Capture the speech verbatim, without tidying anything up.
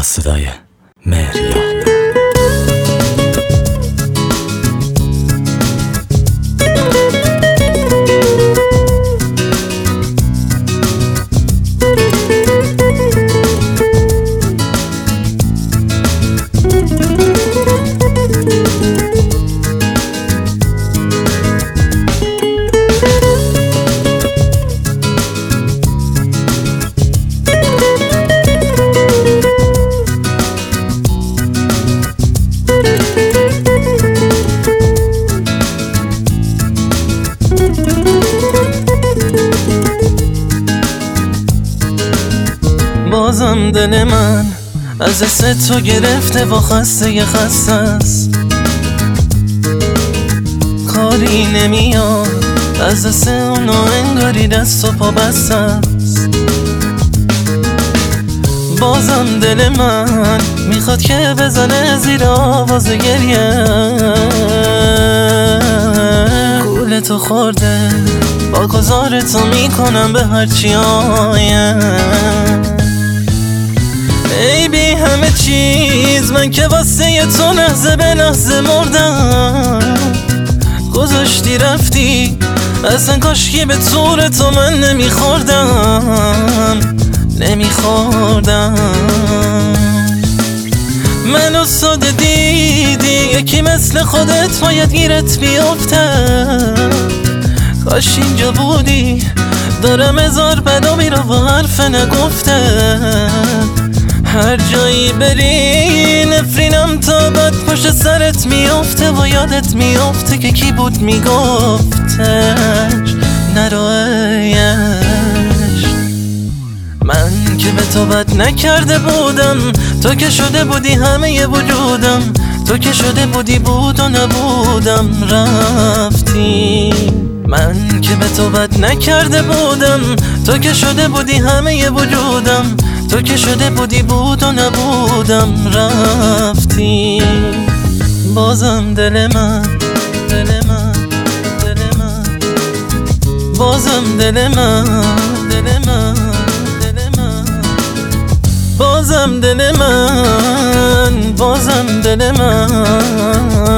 صدای مهریه. بازم دل من از دست تو گرفته و خسته خسته است، کاری نمیاد از دست اونو انگاری دست و پا بسته است. بازم دل من میخواد که بزنه زیر آواز گریه، گول تو خورده با گذار تو میکنم به هرچی آیم. ای بی همه چیز من که واسه تو لحظه به لحظه مردم، گذاشتی رفتی اصلا کاشکی به طور تو من نمیخوردم نمیخوردم. منو ساده دیدی یکی مثل خودت باید گیرت بیفته، کاش اینجا بودی دارم هزار بلا میرا و حرف نگفته. هر جایی بری نفرینم تا بد پشت سرت میافته و یادت میافته که کی بود میگفتش نرو ایش. من که به تو بد نکرده بودم، تو که شده بودی همه وجودم، تو که شده بودی بود و نبودم رفتی. من که به تو بد نکرده بودم، تو که شده بودی همه وجودم، تو که شده بودی بود و نبودم رفتی. بازم دل من دل من دل من بازم دل من دل من دل من بازم دل من بازم دل من